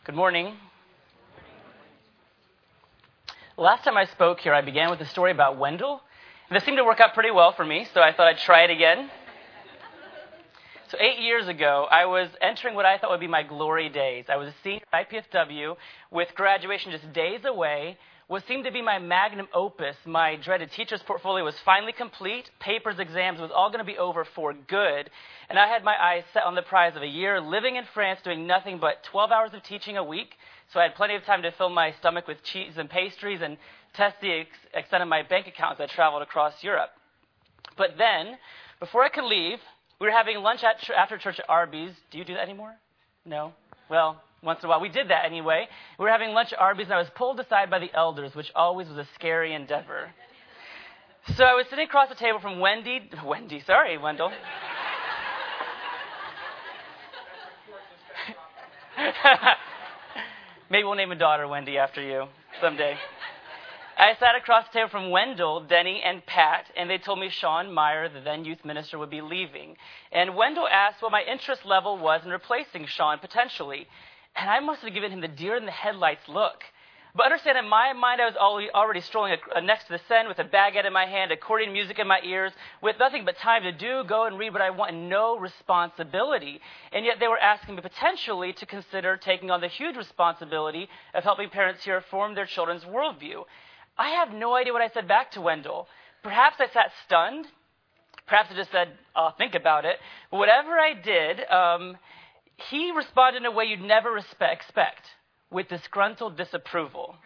Good morning. Last time I spoke here, I began with a story about Wendell. And this seemed to work out pretty well for me, so I thought I'd try it again. So 8 years ago, I was entering what I thought would be my glory days. I was a senior at IPFW with graduation just days away. What seemed to be my magnum opus, my dreaded teacher's portfolio, was finally complete. Papers, exams, was all going to be over for good. And I had my eyes set on the prize of a year, living in France, doing nothing but 12 hours of teaching a week. So I had plenty of time to fill my stomach with cheese and pastries and test the extent of my bank account as I traveled across Europe. But then, before I could leave, we were having lunch after church at Arby's. Do you do that anymore? No? Well, once in a while. We did that anyway. We were having lunch at Arby's, and I was pulled aside by the elders, which always was a scary endeavor. So I was sitting across the table from Wendell. Maybe we'll name a daughter Wendy after you someday. I sat across the table from Wendell, Denny, and Pat, and they told me Sean Meyer, the then youth minister, would be leaving. And Wendell asked what my interest level was in replacing Sean potentially. And I must have given him the deer in the headlights look. But understand, in my mind, I was already strolling next to the Seine with a baguette in my hand, accordion music in my ears, with nothing but time to do, go and read what I want, and no responsibility. And yet they were asking me potentially to consider taking on the huge responsibility of helping parents here form their children's worldview. I have no idea what I said back to Wendell. Perhaps I sat stunned. Perhaps I just said, I'll think about it. But whatever I did, he responded in a way you'd never expect, with disgruntled disapproval.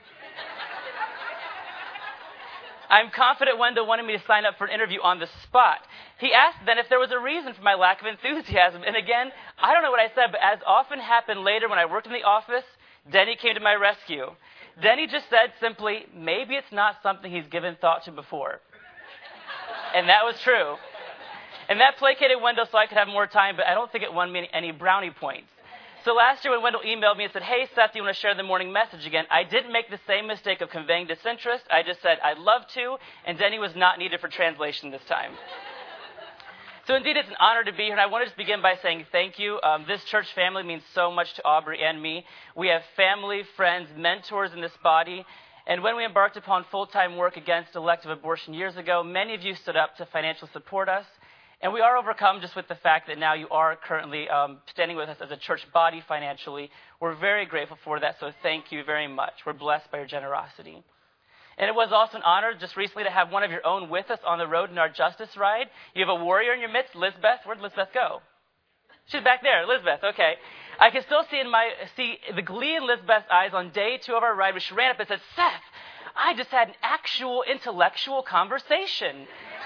I'm confident Wendell wanted me to sign up for an interview on the spot. He asked then if there was a reason for my lack of enthusiasm. And again, I don't know what I said, but as often happened later when I worked in the office, Denny came to my rescue. Denny just said simply, maybe it's not something he's given thought to before. And that was true. And that placated Wendell so I could have more time, but I don't think it won me any brownie points. So last year when Wendell emailed me and said, hey, Seth, do you want to share the morning message again? I didn't make the same mistake of conveying disinterest. I just said, I'd love to, and Denny was not needed for translation this time. So indeed, it's an honor to be here, and I want to just begin by saying thank you. This church family means so much to Aubrey and me. We have family, friends, mentors in this body. And when we embarked upon full-time work against elective abortion years ago, many of you stood up to financially support us. And we are overcome just with the fact that now you are currently standing with us as a church body financially. We're very grateful for that, so thank you very much. We're blessed by your generosity. And it was also an honor just recently to have one of your own with us on the road in our Justice Ride. You have a warrior in your midst, Lizbeth. Where'd Lizbeth go? She's back there, Lizbeth, okay. I can still see the glee in Lizbeth's eyes on day 2 of our ride, where she ran up and said, Seth, I just had an actual intellectual conversation.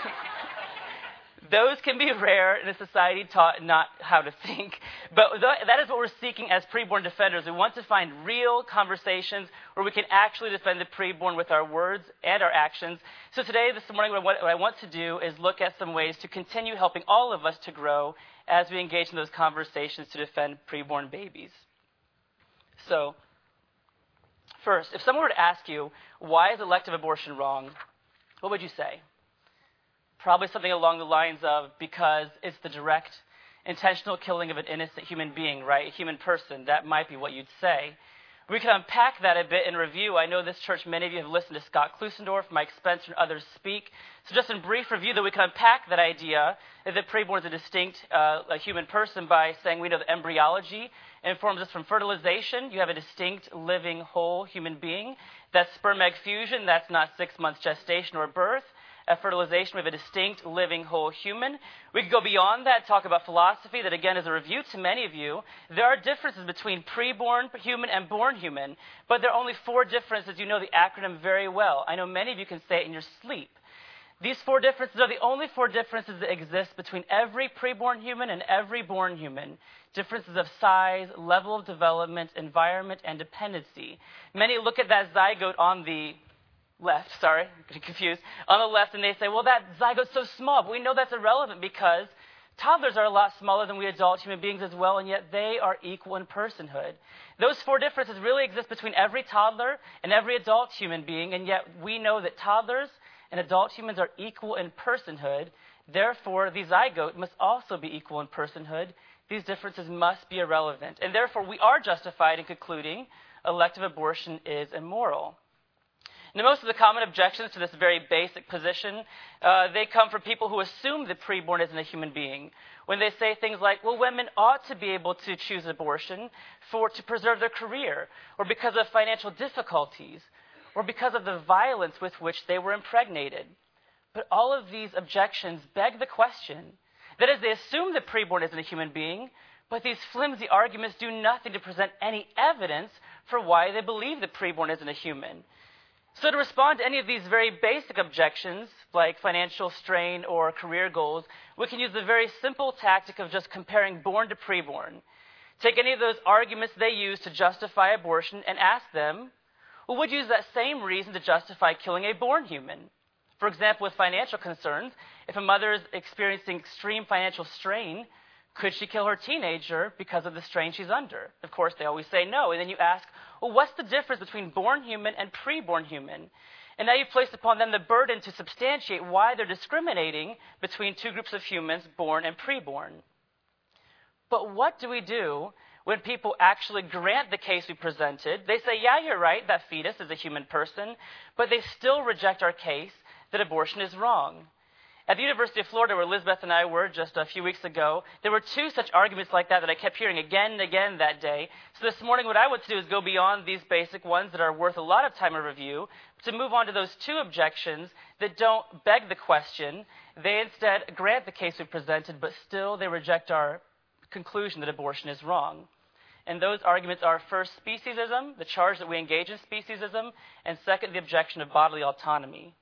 Those can be rare in a society taught not how to think. But that is what we're seeking as preborn defenders. We want to find real conversations where we can actually defend the preborn with our words and our actions. So today, this morning, what I want to do is look at some ways to continue helping all of us to grow as we engage in those conversations to defend preborn babies. So, first, if someone were to ask you, why is elective abortion wrong, what would you say? Probably something along the lines of, because it's the direct, intentional killing of an innocent human being, right? A human person. That might be what you'd say. We can unpack that a bit in review. I know this church, many of you have listened to Scott Klusendorf, Mike Spencer, and others speak. So just in brief review, that we can unpack that idea that the preborn is a distinct a human person by saying we know that embryology informs us from fertilization. You have a distinct, living, whole human being. That's sperm-egg fusion. That's not 6 months gestation or birth. At fertilization, we have a distinct, living, whole human. We could go beyond that, talk about philosophy, that again is a review to many of you. There are differences between preborn human and born human, but there are only 4 differences. You know the acronym very well. I know many of you can say it in your sleep. These 4 differences are the only 4 differences that exist between every preborn human and every born human. Differences of size, level of development, environment, and dependency. Many look at that zygote on the left, sorry, I'm getting confused, on the left, and they say, well, that zygote's so small. But we know that's irrelevant because toddlers are a lot smaller than we adult human beings as well, and yet they are equal in personhood. Those 4 differences really exist between every toddler and every adult human being, and yet we know that toddlers and adult humans are equal in personhood. Therefore, the zygote must also be equal in personhood. these differences must be irrelevant, and therefore we are justified in concluding elective abortion is immoral. Now, most of the common objections to this very basic position, they come from people who assume the preborn isn't a human being. When they say things like, well, women ought to be able to choose abortion to preserve their career, or because of financial difficulties, or because of the violence with which they were impregnated. But all of these objections beg the question. That is, they assume the preborn isn't a human being, but these flimsy arguments do nothing to present any evidence for why they believe the preborn isn't a human. So to respond to any of these very basic objections, like financial strain or career goals, we can use the very simple tactic of just comparing born to preborn. Take any of those arguments they use to justify abortion and ask them, well, would you use that same reason to justify killing a born human? For example, with financial concerns, if a mother is experiencing extreme financial strain, could she kill her teenager because of the strain she's under? Of course, they always say no. And then you ask, well, what's the difference between born human and preborn human? And now you've placed upon them the burden to substantiate why they're discriminating between two groups of humans, born and preborn. But what do we do when people actually grant the case we presented? They say, yeah, you're right, that fetus is a human person, but they still reject our case that abortion is wrong. At the University of Florida, where Elizabeth and I were just a few weeks ago, there were two such arguments like that I kept hearing again and again that day. So this morning, what I want to do is go beyond these basic ones that are worth a lot of time of review to move on to those two objections that don't beg the question. They instead grant the case we presented, but still they reject our conclusion that abortion is wrong. And those arguments are, first, speciesism, the charge that we engage in speciesism, and second, the objection of bodily autonomy.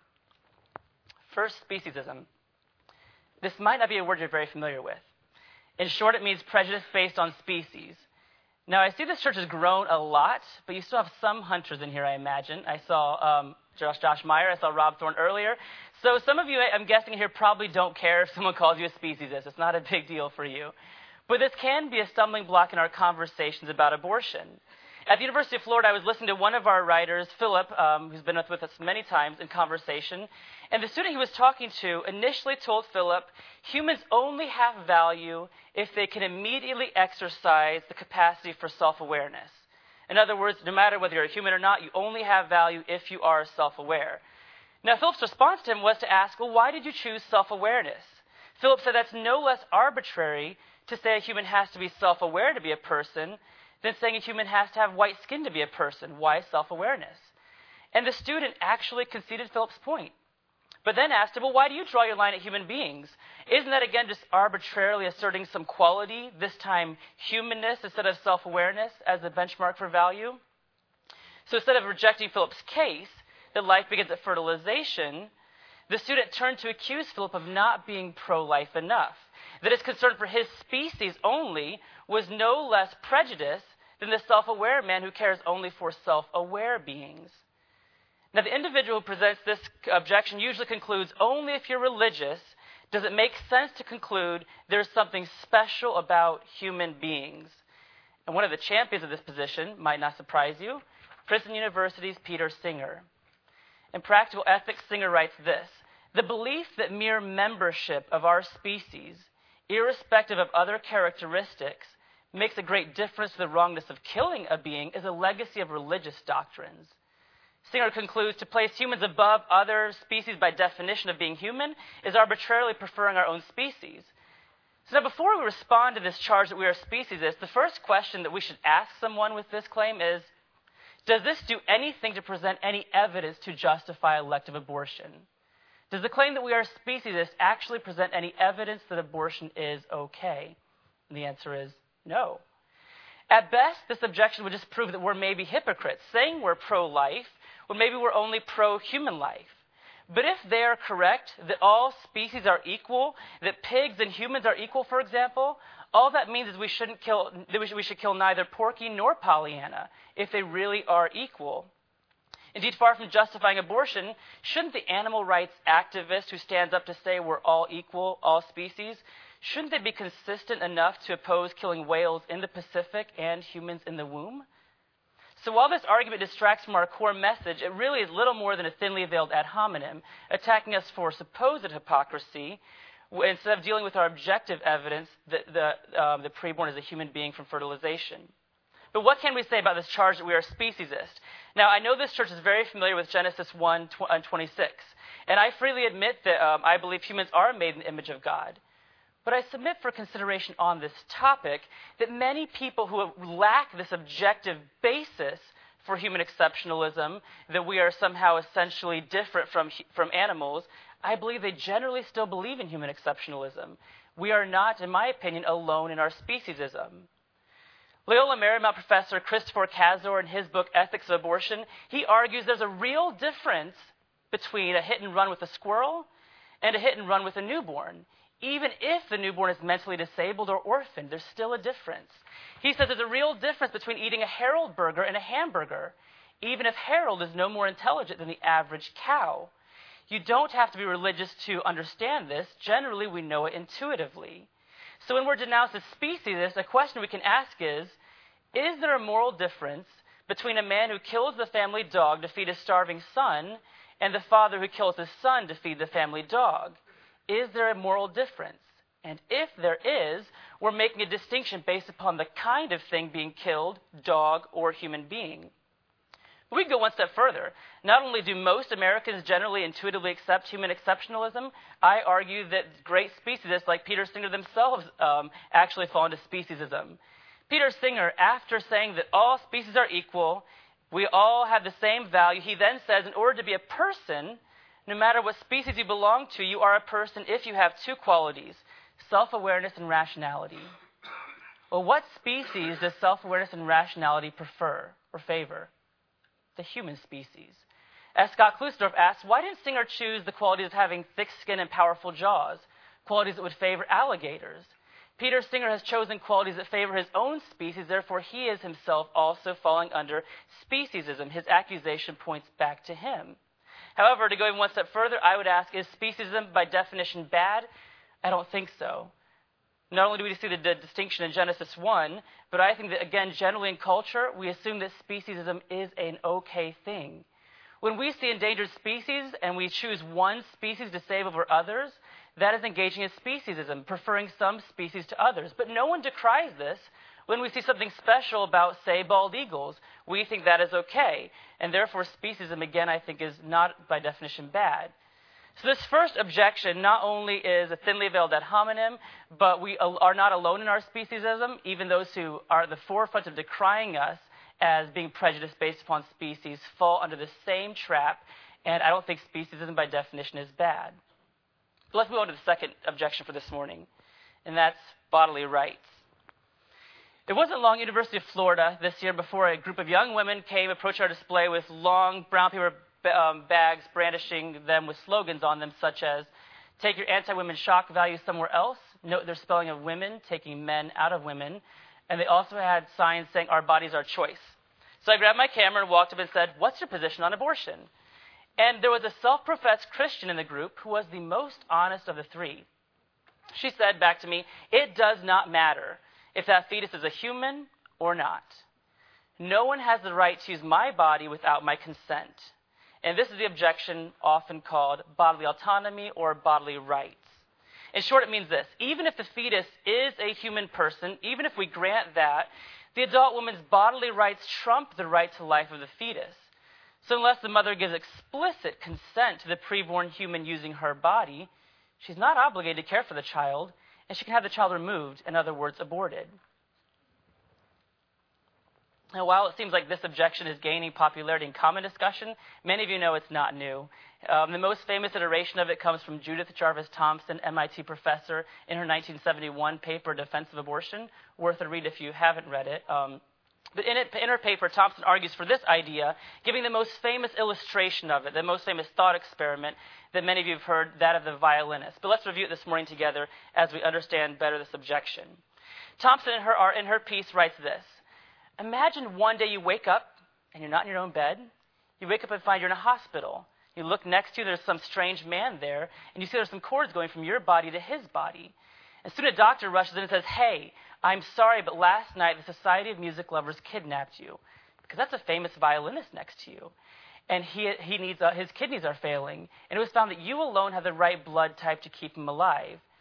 First, speciesism. This might not be a word you're very familiar with. In short, it means prejudice based on species. Now, I see this church has grown a lot, but you still have some hunters in here, I imagine. I saw Josh Meyer. I saw Rob Thorne earlier. So some of you, I'm guessing here, probably don't care if someone calls you a speciesist. It's not a big deal for you. But this can be a stumbling block in our conversations about abortion. At the University of Florida, I was listening to one of our writers, Philip, who's been with us many times in conversation, and the student he was talking to initially told Philip, humans only have value if they can immediately exercise the capacity for self-awareness. In other words, no matter whether you're a human or not, you only have value if you are self-aware. Now, Philip's response to him was to ask, well, why did you choose self-awareness? Philip said that's no less arbitrary to say a human has to be self-aware to be a person than saying a human has to have white skin to be a person. Why self-awareness? And the student actually conceded Philip's point, but then asked him, well, why do you draw your line at human beings? Isn't that, again, just arbitrarily asserting some quality, this time humanness instead of self-awareness, as the benchmark for value? So instead of rejecting Philip's case that life begins at fertilization, the student turned to accuse Philip of not being pro-life enough, that his concern for his species only was no less prejudice than the self-aware man who cares only for self-aware beings. Now, the individual who presents this objection usually concludes only if you're religious does it make sense to conclude there's something special about human beings. And one of the champions of this position might not surprise you, Princeton University's Peter Singer. In Practical Ethics, Singer writes this: the belief that mere membership of our species, irrespective of other characteristics, makes a great difference to the wrongness of killing a being is a legacy of religious doctrines. Singer concludes, to place humans above other species by definition of being human is arbitrarily preferring our own species. So now, before we respond to this charge that we are speciesists, the first question that we should ask someone with this claim is, does this do anything to present any evidence to justify elective abortion? Does the claim that we are speciesists actually present any evidence that abortion is okay? And the answer is no. At best, this objection would just prove that we're maybe hypocrites, saying we're pro-life when maybe we're only pro-human life. But if they are correct, that all species are equal, that pigs and humans are equal, for example, all that means is we should kill neither Porky nor Pollyanna if they really are equal. Indeed, far from justifying abortion, shouldn't the animal rights activist who stands up to say we're all equal, all species, shouldn't they be consistent enough to oppose killing whales in the Pacific and humans in the womb? So while this argument distracts from our core message, it really is little more than a thinly veiled ad hominem, attacking us for supposed hypocrisy, instead of dealing with our objective evidence that the preborn is a human being from fertilization. But what can we say about this charge that we are speciesist? Now, I know this church is very familiar with Genesis 1:26, and I freely admit that I believe humans are made in the image of God. But I submit for consideration on this topic that many people who lack this objective basis for human exceptionalism, that we are somehow essentially different from animals, I believe they generally still believe in human exceptionalism. We are not, in my opinion, alone in our speciesism. Loyola Marymount professor Christopher Cazor, in his book Ethics of Abortion, he argues there's a real difference between a hit and run with a squirrel and a hit and run with a newborn. Even if the newborn is mentally disabled or orphaned, there's still a difference. He says there's a real difference between eating a Harold burger and a hamburger, even if Harold is no more intelligent than the average cow. You don't have to be religious to understand this. Generally, we know it intuitively. So when we're denounced as speciesists, a question we can ask is there a moral difference between a man who kills the family dog to feed his starving son and the father who kills his son to feed the family dog? Is there a moral difference? And if there is, we're making a distinction based upon the kind of thing being killed, dog or human being. But we can go one step further. Not only do most Americans generally intuitively accept human exceptionalism, I argue that great speciesists like Peter Singer themselves actually fall into speciesism. Peter Singer, after saying that all species are equal, we all have the same value, he then says in order to be a person, no matter what species you belong to, you are a person if you have two qualities, self-awareness and rationality. Well, what species does self-awareness and rationality prefer or favor? The human species. As Scott Klusdorf asks, why didn't Singer choose the qualities of having thick skin and powerful jaws, qualities that would favor alligators? Peter Singer has chosen qualities that favor his own species, therefore he is himself also falling under speciesism. His accusation points back to him. However, to go even one step further, I would ask, is speciesism by definition bad? I don't think so. Not only do we see the distinction in Genesis 1, but I think that, again, generally in culture, we assume that speciesism is an okay thing. When we see endangered species and we choose one species to save over others, that is engaging in speciesism, preferring some species to others. But no one decries this. When we see something special about, say, bald eagles, we think that is okay. And therefore, speciesism, again, I think is not by definition bad. So this first objection not only is a thinly veiled ad hominem, but we are not alone in our speciesism. Even those who are at the forefront of decrying us as being prejudiced based upon species fall under the same trap, and I don't think speciesism by definition is bad. But let's move on to the second objection for this morning, and that's bodily rights. It wasn't long, University of Florida this year, before a group of young women came, approached our display with long brown paper bags, brandishing them with slogans on them, such as, take your anti-women shock value somewhere else. Note their spelling of women, taking men out of women. And they also had signs saying, our bodies, our choice. So I grabbed my camera and walked up and said, what's your position on abortion? And there was a self-professed Christian in the group who was the most honest of the three. She said back to me, it does not matter if that fetus is a human or not. No one has the right to use my body without my consent. And this is the objection often called bodily autonomy or bodily rights. In short, it means this. Even if the fetus is a human person, even if we grant that, the adult woman's bodily rights trump the right to life of the fetus. So unless the mother gives explicit consent to the preborn human using her body, she's not obligated to care for the child, and she can have the child removed, in other words, aborted. Now, while it seems like this objection is gaining popularity in common discussion, many of you know it's not new. The most famous iteration of it comes from Judith Jarvis Thompson, MIT professor, in her 1971 paper, Defense of Abortion. Worth a read if you haven't read it. But in her paper, Thompson argues for this idea, giving the most famous illustration of it, the most famous thought experiment that many of you have heard, that of the violinist. But let's review it this morning together as we understand better this objection. Thompson, in her piece, writes this. Imagine one day you wake up and you're not in your own bed. You wake up and find you're in a hospital. You look next to you, there's some strange man there, and you see there's some cords going from your body to his body. And soon a doctor rushes in and says, hey, I'm sorry, but last night the Society of Music Lovers kidnapped you. Because that's a famous violinist next to you. And his kidneys are failing. And it was found that you alone have the right blood type to keep him alive.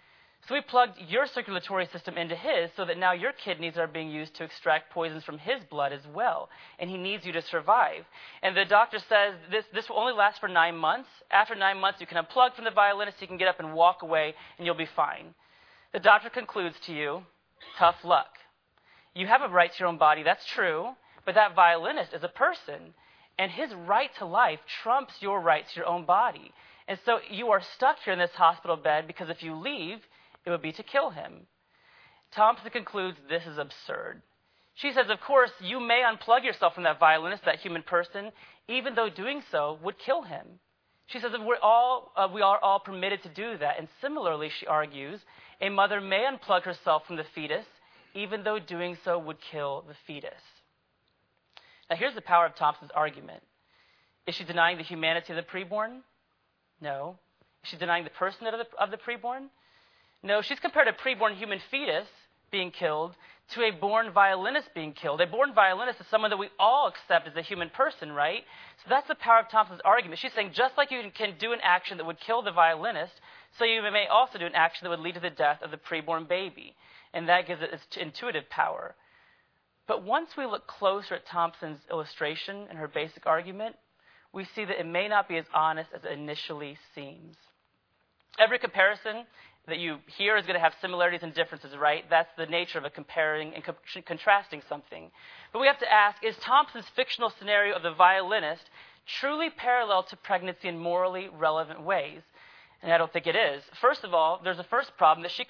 So we plugged your circulatory system into his so that now your kidneys are being used to extract poisons from his blood as well. And he needs you to survive. And the doctor says this will only last for 9 months. After 9 months, you can unplug from the violinist, you can get up and walk away, and you'll be fine. The doctor concludes to you, tough luck. You have a right to your own body, that's true, but that violinist is a person. And his right to life trumps your right to your own body. And so you are stuck here in this hospital bed because if you leave, it would be to kill him. Thompson concludes this is absurd. She says, of course, you may unplug yourself from that violinist, that human person, even though doing so would kill him. She says that we are all permitted to do that. And similarly, she argues, a mother may unplug herself from the fetus, even though doing so would kill the fetus. Now, here's the power of Thompson's argument. Is she denying the humanity of the preborn? No. Is she denying the person of the preborn? No, she's compared a preborn human fetus being killed to a born violinist being killed. A born violinist is someone that we all accept as a human person, right? So that's the power of Thompson's argument. She's saying just like you can do an action that would kill the violinist, so you may also do an action that would lead to the death of the preborn baby. And that gives it its intuitive power. But once we look closer at Thompson's illustration and her basic argument, we see that it may not be as honest as it initially seems. Every comparison that you hear is going to have similarities and differences, right? That's the nature of a comparing and contrasting something. But we have to ask, is Thompson's fictional scenario of the violinist truly parallel to pregnancy in morally relevant ways? And I don't think it is. First of all, there's a first problem that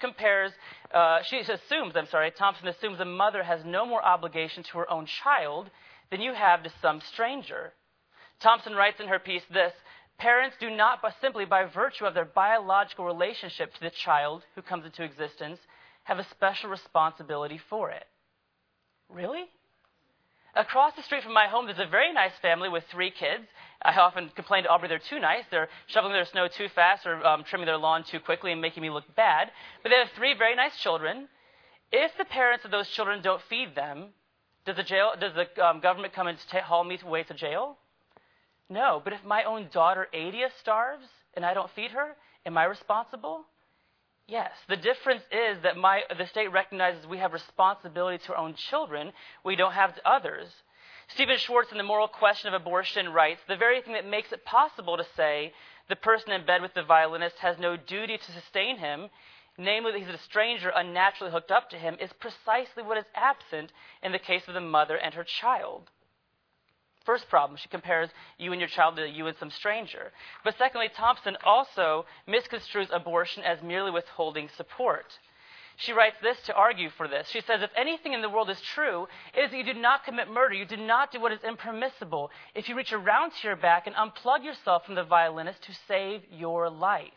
Thompson assumes a mother has no more obligation to her own child than you have to some stranger. Thompson writes in her piece this, parents do not, but simply by virtue of their biological relationship to the child who comes into existence, have a special responsibility for it. Really? Across the street from my home, there's a very nice family with 3 kids. I often complain to Aubrey they're too nice. They're shoveling their snow too fast or trimming their lawn too quickly and making me look bad. But they have 3 very nice children. If the parents of those children don't feed them, does the government come and haul me away to jail? No, but if my own daughter Adia starves and I don't feed her, am I responsible? Yes. The difference is that the state recognizes we have responsibility to our own children we don't have to others. Stephen Schwartz in The Moral Question of Abortion writes, the very thing that makes it possible to say the person in bed with the violinist has no duty to sustain him, namely that he's a stranger unnaturally hooked up to him, is precisely what is absent in the case of the mother and her child. First problem, she compares you and your child to you and some stranger. But secondly, Thompson also misconstrues abortion as merely withholding support. She writes this to argue for this. She says, if anything in the world is true, it is that you do not commit murder. You do not do what is impermissible if you reach around to your back and unplug yourself from the violinist to save your life.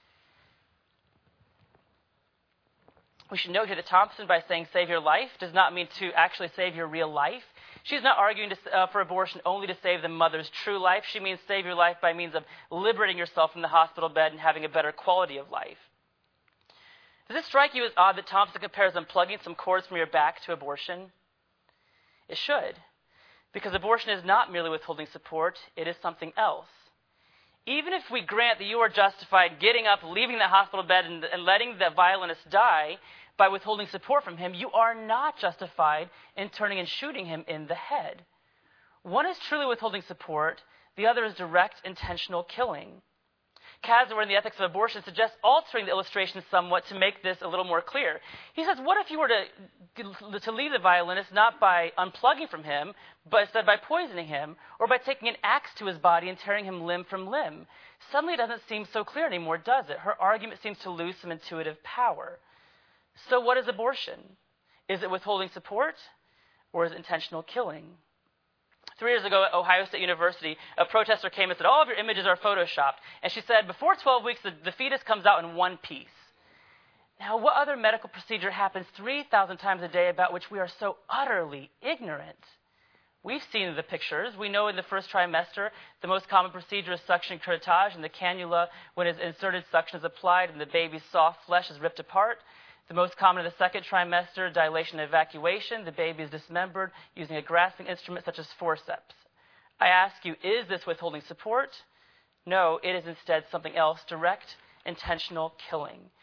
We should note here that Thompson, by saying save your life, does not mean to actually save your real life. She's not arguing for abortion only to save the mother's true life. She means save your life by means of liberating yourself from the hospital bed and having a better quality of life. Does it strike you as odd that Thompson compares unplugging some cords from your back to abortion? It should, because abortion is not merely withholding support, it is something else. Even if we grant that you are justified getting up, leaving the hospital bed, and letting the violinist die by withholding support from him, you are not justified in turning and shooting him in the head. One is truly withholding support, the other is direct, intentional killing. Kasner, in The Ethics of Abortion, suggests altering the illustration somewhat to make this a little more clear. He says, what if you were to leave the violinist not by unplugging from him, but instead by poisoning him, or by taking an axe to his body and tearing him limb from limb? Suddenly it doesn't seem so clear anymore, does it? Her argument seems to lose some intuitive power. So what is abortion? Is it withholding support, or is it intentional killing? 3 years ago at Ohio State University, a protester came and said, all of your images are photoshopped. And she said, before 12 weeks, the fetus comes out in one piece. Now, what other medical procedure happens 3,000 times a day about which we are so utterly ignorant? We've seen the pictures. We know in the first trimester, the most common procedure is suction curettage, and the cannula, when it's inserted, suction is applied, and the baby's soft flesh is ripped apart. The most common in the second trimester, dilation and evacuation. The baby is dismembered using a grasping instrument such as forceps. I ask you, is this withholding support? No, it is instead something else, direct, intentional killing.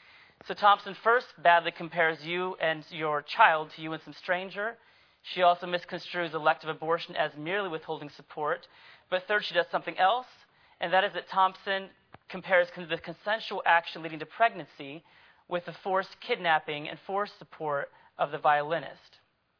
So Thompson first badly compares you and your child to you and some stranger. She also misconstrues elective abortion as merely withholding support. But third, she does something else, and that is that Thompson compares the consensual action leading to pregnancy with the forced kidnapping and forced support of the violinist.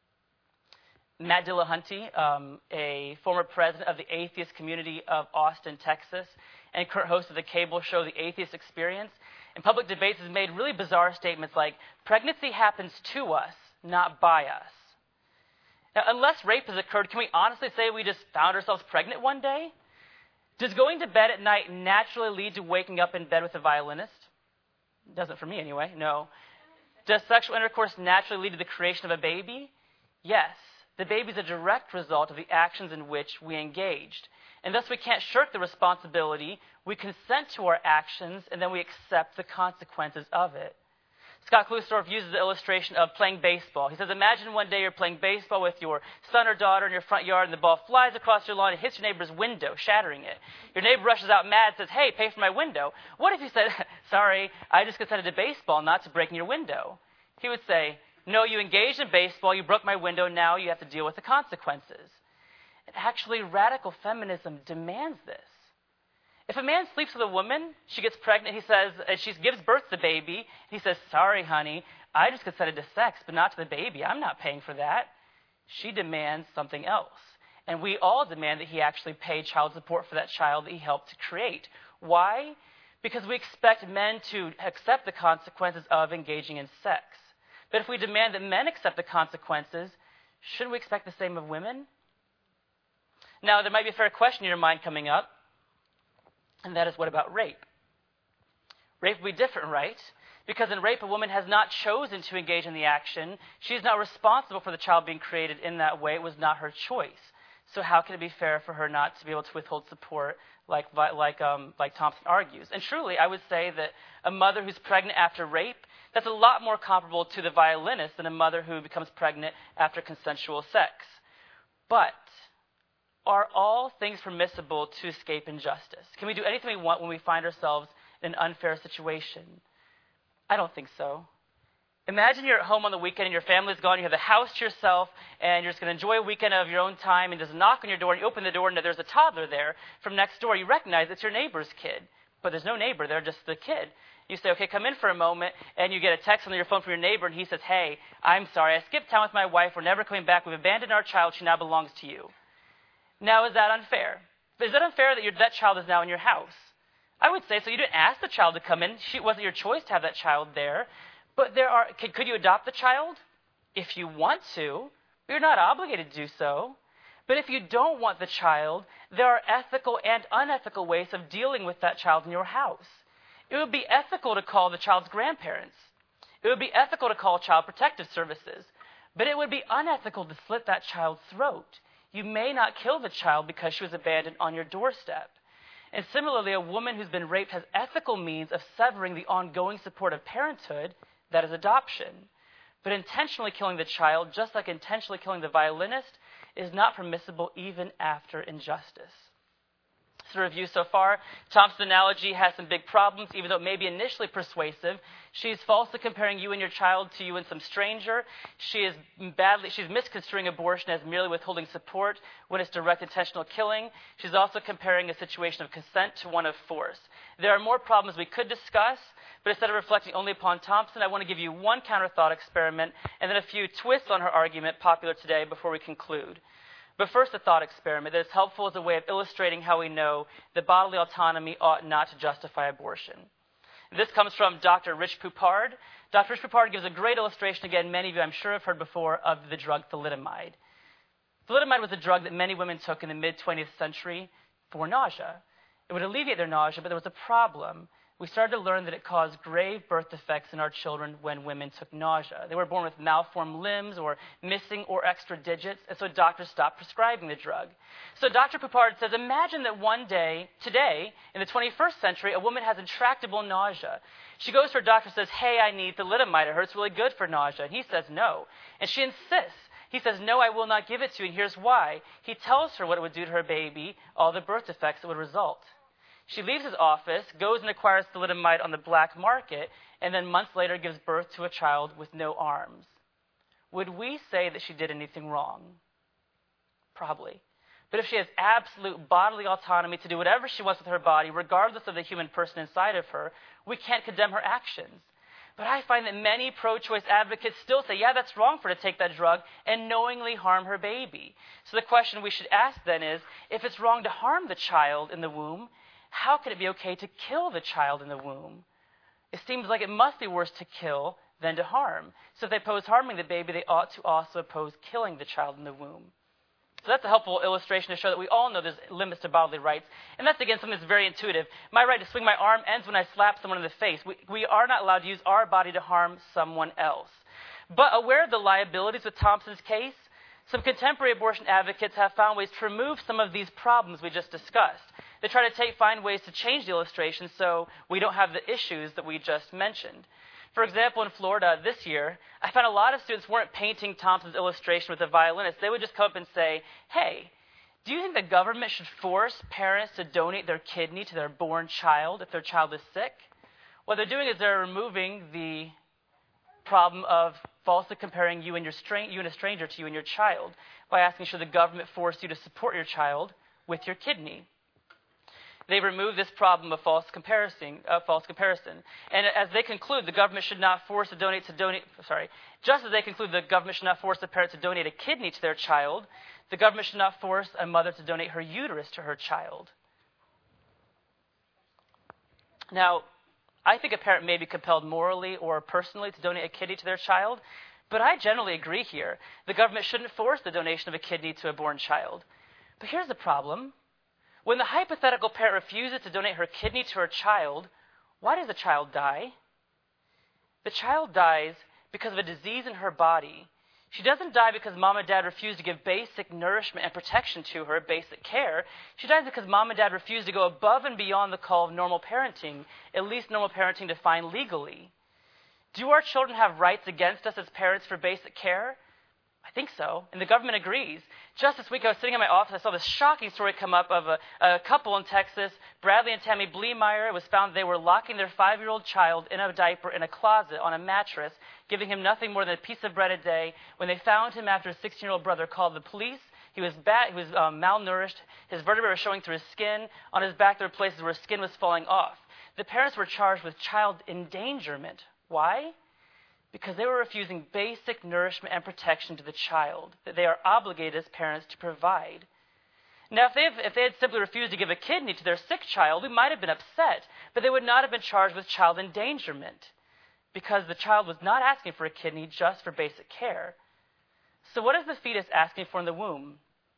Matt Dillahunty, a former president of the atheist community of Austin, Texas, and current host of the cable show The Atheist Experience, in public debates has made really bizarre statements like, pregnancy happens to us, not by us. Now, unless rape has occurred, can we honestly say we just found ourselves pregnant one day? Does going to bed at night naturally lead to waking up in bed with a violinist? It doesn't for me anyway, no. Does sexual intercourse naturally lead to the creation of a baby? Yes. The baby is a direct result of the actions in which we engaged. And thus we can't shirk the responsibility. We consent to our actions, and then we accept the consequences of it. Scott Klusdorf uses the illustration of playing baseball. He says, imagine one day you're playing baseball with your son or daughter in your front yard, and the ball flies across your lawn and hits your neighbor's window, shattering it. Your neighbor rushes out mad and says, hey, pay for my window. What if you said, sorry, I just consented to baseball, not to breaking your window? He would say, no, you engaged in baseball, you broke my window, now you have to deal with the consequences. And actually, radical feminism demands this. If a man sleeps with a woman, she gets pregnant, he says, and she gives birth to the baby, he says, sorry, honey, I just consented to sex, but not to the baby. I'm not paying for that. She demands something else. And we all demand that he actually pay child support for that child that he helped to create. Why? Because we expect men to accept the consequences of engaging in sex. But if we demand that men accept the consequences, shouldn't we expect the same of women? Now, there might be a fair question in your mind coming up, and that is, what about rape? Rape would be different, right? Because in rape, a woman has not chosen to engage in the action. She's not responsible for the child being created in that way. It was not her choice. So how can it be fair for her not to be able to withhold support like Thompson argues? And truly, I would say that a mother who's pregnant after rape, that's a lot more comparable to the violinist than a mother who becomes pregnant after consensual sex. But are all things permissible to escape injustice? Can we do anything we want when we find ourselves in an unfair situation? I don't think so. Imagine you're at home on the weekend and your family's gone, you have the house to yourself, and you're just going to enjoy a weekend of your own time, and there's a knock on your door, and you open the door, and there's a toddler there from next door. You recognize it's your neighbor's kid, but there's no neighbor there, just the kid. You say, okay, come in for a moment, and you get a text on your phone from your neighbor, and he says, hey, I'm sorry, I skipped town with my wife, we're never coming back, we've abandoned our child, she now belongs to you. Now, is that unfair? Is it unfair that that child is now in your house? I would say so. You didn't ask the child to come in. It wasn't your choice to have that child there. But could you adopt the child? If you want to, you're not obligated to do so. But if you don't want the child, there are ethical and unethical ways of dealing with that child in your house. It would be ethical to call the child's grandparents. It would be ethical to call Child Protective Services. But it would be unethical to slit that child's throat. You may not kill the child because she was abandoned on your doorstep. And similarly, a woman who's been raped has ethical means of severing the ongoing support of parenthood, that is adoption. But intentionally killing the child, just like intentionally killing the violinist, is not permissible even after injustice. To review so far, Thompson's analogy has some big problems, even though it may be initially persuasive. She's falsely comparing you and your child to you and some stranger. She's misconstruing abortion as merely withholding support when it's direct intentional killing. She's also comparing a situation of consent to one of force. There are more problems we could discuss, but instead of reflecting only upon Thompson, I want to give you one counter-thought experiment and then a few twists on her argument popular today before we conclude. But first, a thought experiment that is helpful as a way of illustrating how we know that bodily autonomy ought not to justify abortion. This comes from Dr. Rich Poupard. Dr. Rich Poupard gives a great illustration, again, many of you I'm sure have heard before, of the drug thalidomide. Thalidomide was a drug that many women took in the mid-20th century for nausea. It would alleviate their nausea, but there was a problem. We started to learn that it caused grave birth defects in our children when women took nausea. They were born with malformed limbs or missing or extra digits, and so doctors stopped prescribing the drug. So Dr. Poupard says, imagine that one day, today, in the 21st century, a woman has intractable nausea. She goes to her doctor and says, hey, I need thalidomide. It hurts really good for nausea. And he says, no. And she insists. He says, no, I will not give it to you, and here's why. He tells her what it would do to her baby, all the birth defects that would result. She leaves his office, goes and acquires thalidomide on the black market, and then months later gives birth to a child with no arms. Would we say that she did anything wrong? Probably. But if she has absolute bodily autonomy to do whatever she wants with her body, regardless of the human person inside of her, we can't condemn her actions. But I find that many pro-choice advocates still say, yeah, that's wrong for her to take that drug and knowingly harm her baby. So the question we should ask then is, if it's wrong to harm the child in the womb, how could it be okay to kill the child in the womb? It seems like it must be worse to kill than to harm. So if they oppose harming the baby, they ought to also oppose killing the child in the womb. So that's a helpful illustration to show that we all know there's limits to bodily rights. And that's, again, something that's very intuitive. My right to swing my arm ends when I slap someone in the face. We are not allowed to use our body to harm someone else. But aware of the liabilities with Thompson's case, some contemporary abortion advocates have found ways to remove some of these problems we just discussed. They try to find ways to change the illustration so we don't have the issues that we just mentioned. For example, in Florida this year, I found a lot of students weren't painting Thompson's illustration with a violinist. They would just come up and say, hey, do you think the government should force parents to donate their kidney to their born child if their child is sick? What they're doing is they're removing the problem of falsely comparing you and a stranger to you and your child by asking, should the government force you to support your child with your kidney? They remove this problem of false comparison. And as they conclude, the government should not force just as they conclude the government should not force a parent to donate a kidney to their child, the government should not force a mother to donate her uterus to her child. Now, I think a parent may be compelled morally or personally to donate a kidney to their child, but I generally agree here. The government shouldn't force the donation of a kidney to a born child. But here's the problem. When the hypothetical parent refuses to donate her kidney to her child, why does the child die? The child dies because of a disease in her body. She doesn't die because mom and dad refused to give basic nourishment and protection to her, basic care. She dies because mom and dad refused to go above and beyond the call of normal parenting, at least normal parenting defined legally. Do our children have rights against us as parents for basic care? I think so, and the government agrees. Just this week, I was sitting in my office. I saw this shocking story come up of a couple in Texas, Bradley and Tammy Bleemeyer. It was found they were locking their 5-year-old child in a diaper in a closet on a mattress, giving him nothing more than a piece of bread a day. When they found him after his 16-year-old brother called the police, he was malnourished. His vertebrae were showing through his skin. On his back, there were places where his skin was falling off. The parents were charged with child endangerment. Why? Because they were refusing basic nourishment and protection to the child that they are obligated as parents to provide. Now, if they had simply refused to give a kidney to their sick child, we might have been upset, but they would not have been charged with child endangerment because the child was not asking for a kidney just for basic care. So what is the fetus asking for in the womb?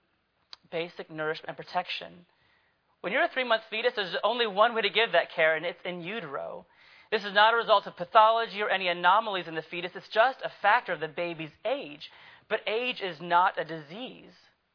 Basic nourishment and protection. When you're a 3-month fetus, there's only one way to give that care, and it's in utero. This is not a result of pathology or any anomalies in the fetus. It's just a factor of the baby's age. But age is not a disease.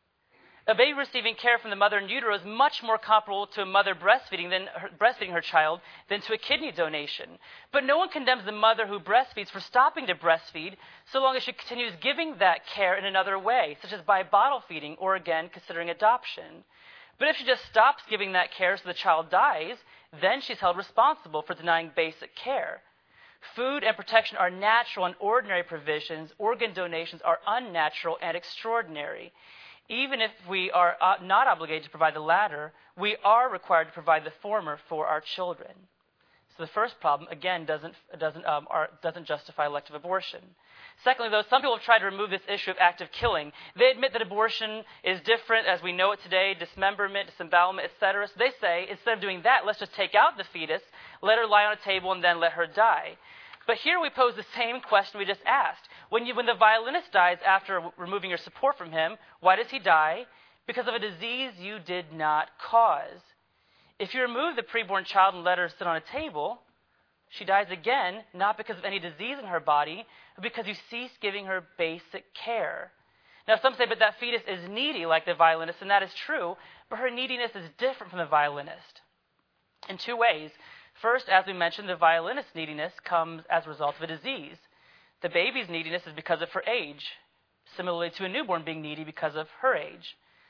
A baby receiving care from the mother in utero is much more comparable to a mother breastfeeding her child than to a kidney donation. But no one condemns the mother who breastfeeds for stopping to breastfeed so long as she continues giving that care in another way, such as by bottle feeding or, again, considering adoption. But if she just stops giving that care so the child dies, then she's held responsible for denying basic care. Food and protection are natural and ordinary provisions. Organ donations are unnatural and extraordinary. Even if we are not obligated to provide the latter, we are required to provide the former for our children. So the first problem, again, doesn't justify elective abortion. Secondly, though, some people have tried to remove this issue of active killing. They admit that abortion is different as we know it today, dismemberment, disembowelment, etc. So they say, instead of doing that, let's just take out the fetus, let her lie on a table, and then let her die. But here we pose the same question we just asked. When the violinist dies after removing your support from him, why does he die? Because of a disease you did not cause. If you remove the preborn child and let her sit on a table, she dies again, not because of any disease in her body, but because you cease giving her basic care. Now, some say, but that fetus is needy like the violinist, and that is true, but her neediness is different from the violinist in 2 ways. First, as we mentioned, the violinist's neediness comes as a result of a disease. The baby's neediness is because of her age, similarly to a newborn being needy because of her age.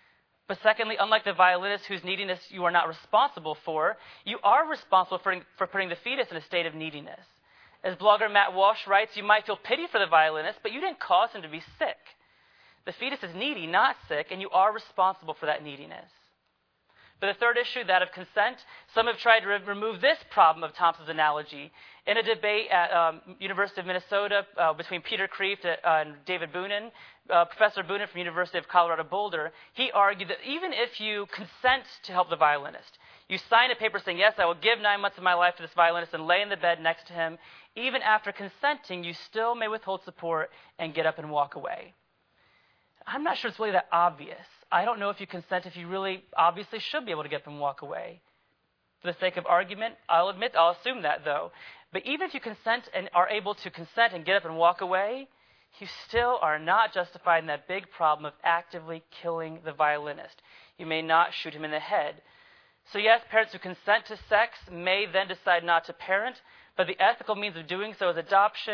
But secondly, unlike the violinist whose neediness you are not responsible for, you are responsible for putting the fetus in a state of neediness. As blogger Matt Walsh writes, you might feel pity for the violinist, but you didn't cause him to be sick. The fetus is needy, not sick, and you are responsible for that neediness. But the third issue, that of consent, some have tried to remove this problem of Thompson's analogy. In a debate at University of Minnesota between Peter Kreeft and David Boonin, Professor Boonin from University of Colorado Boulder, he argued that even if you consent to help the violinist, you sign a paper saying, yes, I will give 9 months of my life to this violinist and lay in the bed next to him, even after consenting, you still may withhold support and get up and walk away. I'm not sure it's really that obvious. I don't know if you consent if you really obviously should be able to get up and walk away. For the sake of argument, I'll assume that though. But even if you consent and are able to consent and get up and walk away, you still are not justified in that big problem of actively killing the violinist. You may not shoot him in the head. So yes, parents who consent to sex may then decide not to parent, but the ethical means of doing so is adoption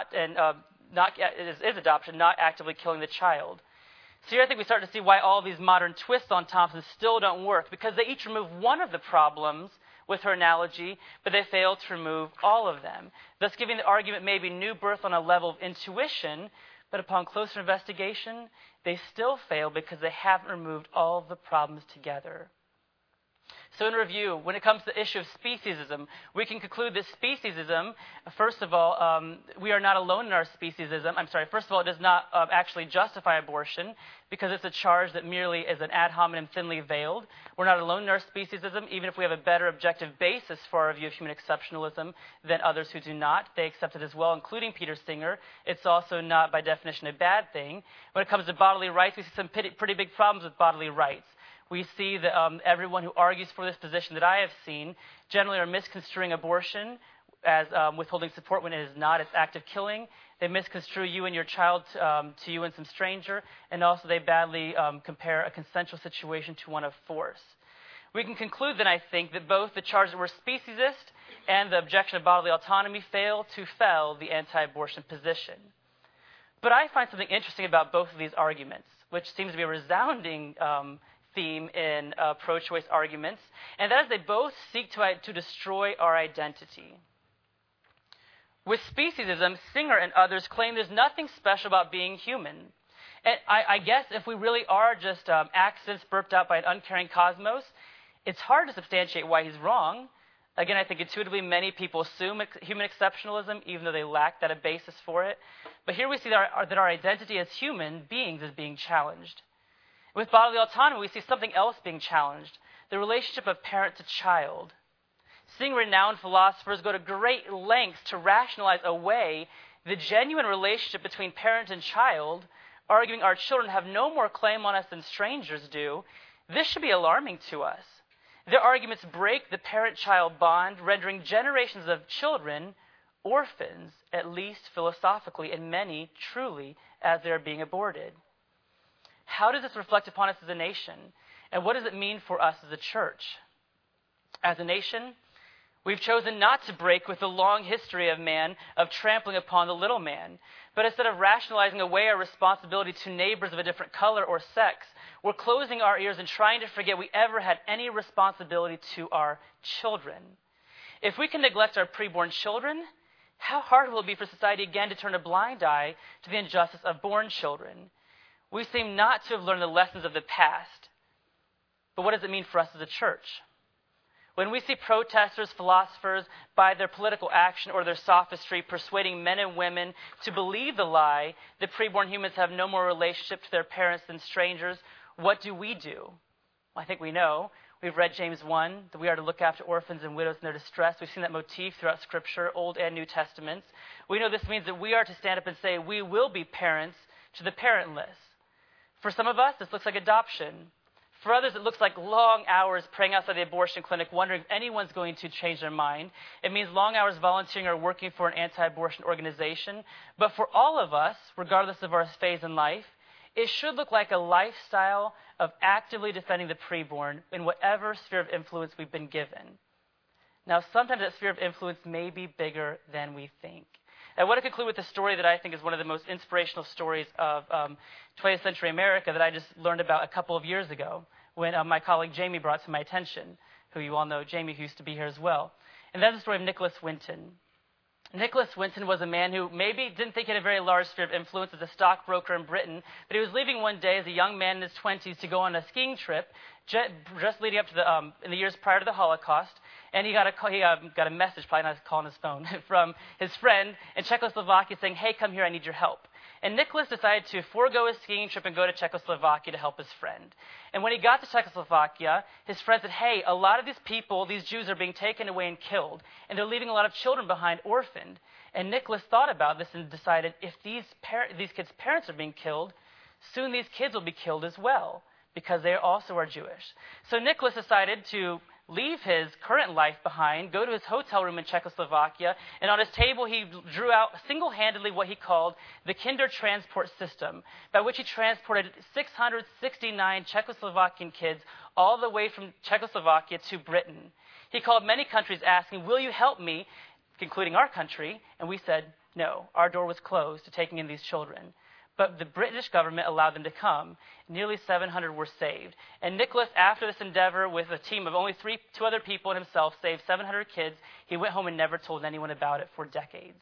is adoption, not actively killing the child. So here I think we start to see why all these modern twists on Thompson still don't work, because they each remove one of the problems with her analogy, but they fail to remove all of them, thus giving the argument maybe new birth on a level of intuition, but upon closer investigation, they still fail because they haven't removed all of the problems together. So in review, when it comes to the issue of speciesism, we can conclude that speciesism, first of all, we are not alone in our speciesism. First of all, it does not actually justify abortion because it's a charge that merely is an ad hominem thinly veiled. We're not alone in our speciesism, even if we have a better objective basis for our view of human exceptionalism than others who do not. They accept it as well, including Peter Singer. It's also not, by definition, a bad thing. When it comes to bodily rights, we see some pretty big problems with bodily rights. We see that everyone who argues for this position that I have seen generally are misconstruing abortion as withholding support when it is not. It's active killing. They misconstrue you and your child to you and some stranger, and also they badly compare a consensual situation to one of force. We can conclude then, I think, that both the charge that we're speciesist and the objection of bodily autonomy fail to fell the anti-abortion position. But I find something interesting about both of these arguments, which seems to be a resounding theme in pro-choice arguments, and that is they both seek to destroy our identity. With speciesism, Singer and others claim there's nothing special about being human. And I guess if we really are just accidents burped out by an uncaring cosmos, it's hard to substantiate why he's wrong. Again, I think intuitively many people assume human exceptionalism, even though they lack that a basis for it. But here we see that our identity as human beings is being challenged. With bodily autonomy, we see something else being challenged, the relationship of parent to child. Seeing renowned philosophers go to great lengths to rationalize away the genuine relationship between parent and child, arguing our children have no more claim on us than strangers do, this should be alarming to us. Their arguments break the parent-child bond, rendering generations of children orphans, at least philosophically, and many truly as they are being aborted. How does this reflect upon us as a nation? And what does it mean for us as a church? As a nation, we've chosen not to break with the long history of man of trampling upon the little man. But instead of rationalizing away our responsibility to neighbors of a different color or sex, we're closing our ears and trying to forget we ever had any responsibility to our children. If we can neglect our preborn children, how hard will it be for society again to turn a blind eye to the injustice of born children? We seem not to have learned the lessons of the past. But what does it mean for us as a church? When we see protesters, philosophers, by their political action or their sophistry, persuading men and women to believe the lie that preborn humans have no more relationship to their parents than strangers, what do? Well, I think we know. We've read James 1, that we are to look after orphans and widows in their distress. We've seen that motif throughout Scripture, Old and New Testaments. We know this means that we are to stand up and say we will be parents to the parentless. For some of us, this looks like adoption. For others, it looks like long hours praying outside the abortion clinic, wondering if anyone's going to change their mind. It means long hours volunteering or working for an anti-abortion organization. But for all of us, regardless of our phase in life, it should look like a lifestyle of actively defending the preborn in whatever sphere of influence we've been given. Now, sometimes that sphere of influence may be bigger than we think. I want to conclude with a story that I think is one of the most inspirational stories of 20th century America that I just learned about a couple of years ago. when my colleague Jamie brought to my attention, who you all know, Jamie, who used to be here as well. And that's the story of Nicholas Winton. Nicholas Winton was a man who maybe didn't think he had a very large sphere of influence as a stockbroker in Britain, but he was leaving one day as a young man in his 20s to go on a skiing trip just leading up to in the years prior to the Holocaust, and he got a message, probably not calling his phone, from his friend in Czechoslovakia saying, "Hey, come here, I need your help." And Nicholas decided to forego his skiing trip and go to Czechoslovakia to help his friend. And when he got to Czechoslovakia, his friend said, "Hey, a lot of these people, these Jews, are being taken away and killed, and they're leaving a lot of children behind orphaned." And Nicholas thought about this and decided, if these kids' parents are being killed, soon these kids will be killed as well, because they also are Jewish. So Nicholas decided to leave his current life behind, go to his hotel room in Czechoslovakia, and on his table he drew out single-handedly what he called the Kinder Transport System, by which he transported 669 Czechoslovakian kids all the way from Czechoslovakia to Britain. He called many countries asking, "Will you help me?" including our country, and we said, no, our door was closed to taking in these children. But the British government allowed them to come. Nearly 700 were saved. And Nicholas, after this endeavor with a team of only two other people and himself, saved 700 kids. He went home and never told anyone about it for decades.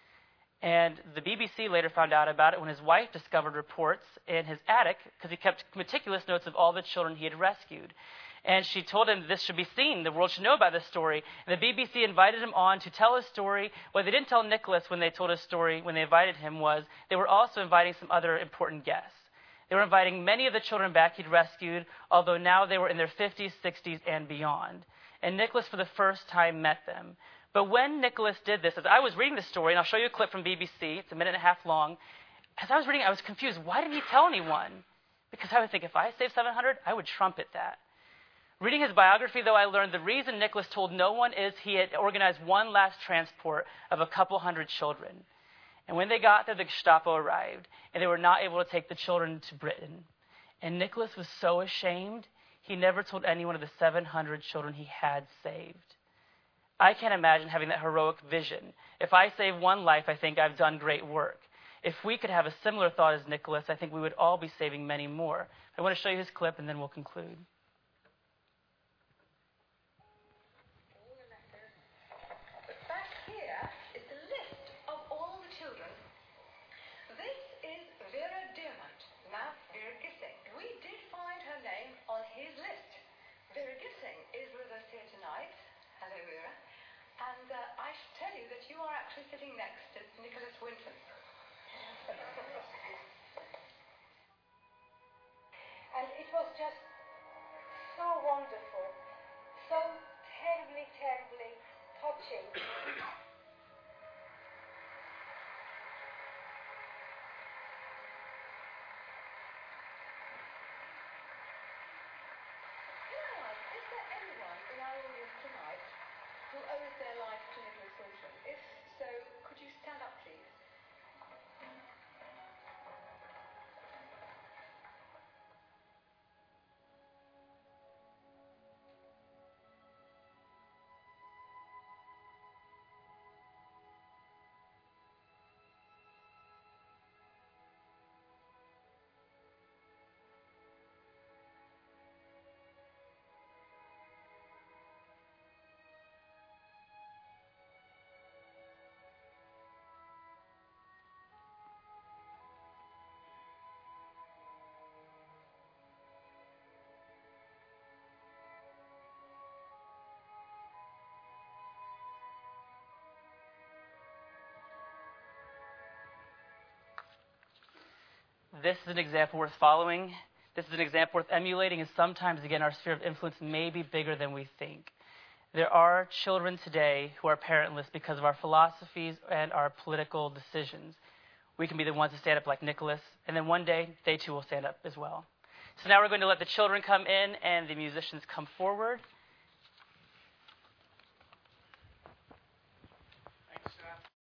And the BBC later found out about it when his wife discovered reports in his attic, because he kept meticulous notes of all the children he had rescued. And she told him this should be seen. The world should know about this story. And the BBC invited him on to tell his story. What they didn't tell Nicholas when they told his story, when they invited him, was they were also inviting some other important guests. They were inviting many of the children back he'd rescued, although now they were in their 50s, 60s, and beyond. And Nicholas, for the first time, met them. But when Nicholas did this, as I was reading the story, and I'll show you a clip from BBC, it's a minute and a half long, as I was reading, I was confused. Why didn't he tell anyone? Because I would think, if I saved 700, I would trumpet that. Reading his biography, though, I learned the reason Nicholas told no one is he had organized one last transport of a couple hundred children. And when they got there, the Gestapo arrived, and they were not able to take the children to Britain. And Nicholas was so ashamed, he never told anyone of the 700 children he had saved. I can't imagine having that heroic vision. If I save one life, I think I've done great work. If we could have a similar thought as Nicholas, I think we would all be saving many more. I want to show you his clip, and then we'll conclude. And I should tell you that you are actually sitting next to Nicholas Winton. And it was just so wonderful, so terribly, terribly touching. Is there anyone in our audience tonight who owes their life to Nicholas Winton? If so, could you stand up, please? This is an example worth following. This is an example worth emulating, and sometimes, again, our sphere of influence may be bigger than we think. There are children today who are parentless because of our philosophies and our political decisions. We can be the ones to stand up like Nicholas, and then one day, they too will stand up as well. So now we're going to let the children come in and the musicians come forward.